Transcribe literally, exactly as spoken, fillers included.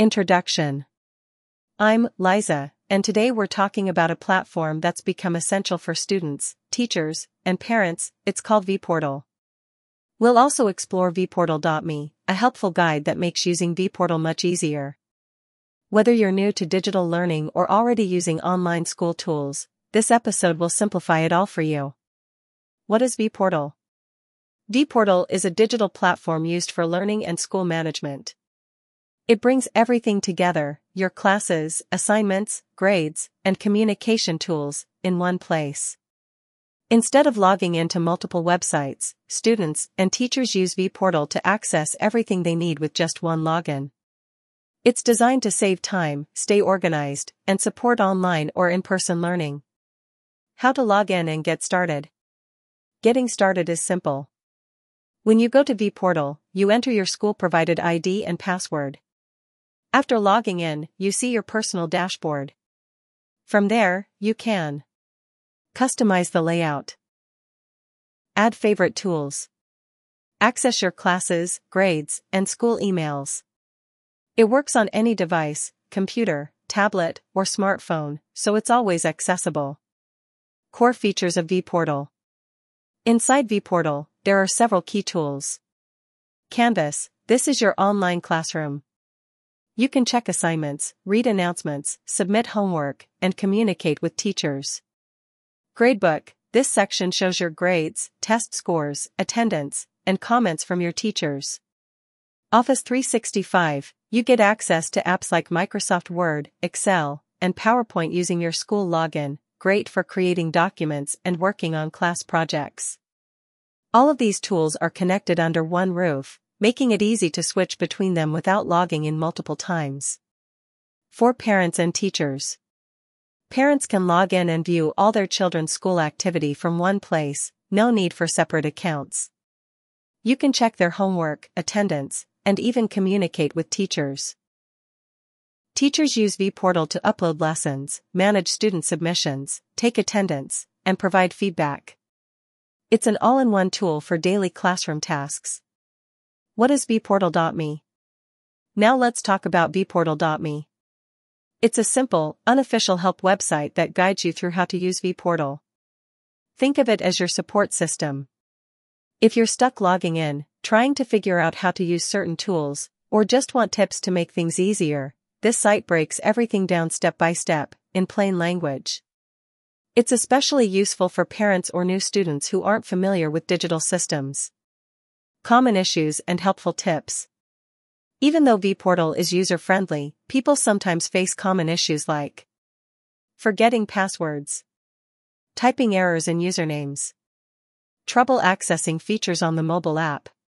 Introduction. I'm Liza, and today we're talking about a platform that's become essential for students, teachers, and parents. It's called vPortal. We'll also explore vPortal dot me, a helpful guide that makes using vPortal much easier. Whether you're new to digital learning or already using online school tools, this episode will simplify it all for you. What is vPortal? vPortal is a digital platform used for learning and school management. It brings everything together, your classes, assignments, grades, and communication tools, in one place. Instead of logging into multiple websites, students and teachers use vPortal to access everything they need with just one login. It's designed to save time, stay organized, and support online or in-person learning. How to log in and get started. Getting started is simple. When you go to vPortal, you enter your school-provided I D and password. After logging in, you see your personal dashboard. From there, you can customize the layout, add favorite tools, access your classes, grades, and school emails. It works on any device, computer, tablet, or smartphone, so it's always accessible. Core features of vPortal. Inside vPortal, there are several key tools. Canvas, this is your online classroom. You can check assignments, read announcements, submit homework, and communicate with teachers. Gradebook, this section shows your grades, test scores, attendance, and comments from your teachers. Office three sixty-five, you get access to apps like Microsoft Word, Excel, and PowerPoint using your school login, great for creating documents and working on class projects. All of these tools are connected under one roof, making it easy to switch between them without logging in multiple times. For parents and teachers. Parents can log in and view all their children's school activity from one place, no need for separate accounts. You can check their homework, attendance, and even communicate with teachers. Teachers use vPortal to upload lessons, manage student submissions, take attendance, and provide feedback. It's an all-in-one tool for daily classroom tasks. What is vPortal dot me? Now let's talk about vPortal dot me. It's a simple, unofficial help website that guides you through how to use vPortal. Think of it as your support system. If you're stuck logging in, trying to figure out how to use certain tools, or just want tips to make things easier, this site breaks everything down step by step, in plain language. It's especially useful for parents or new students who aren't familiar with digital systems. Common issues and helpful tips. Even though vPortal is user-friendly, people sometimes face common issues like forgetting passwords, typing errors in usernames, trouble accessing features on the mobile app,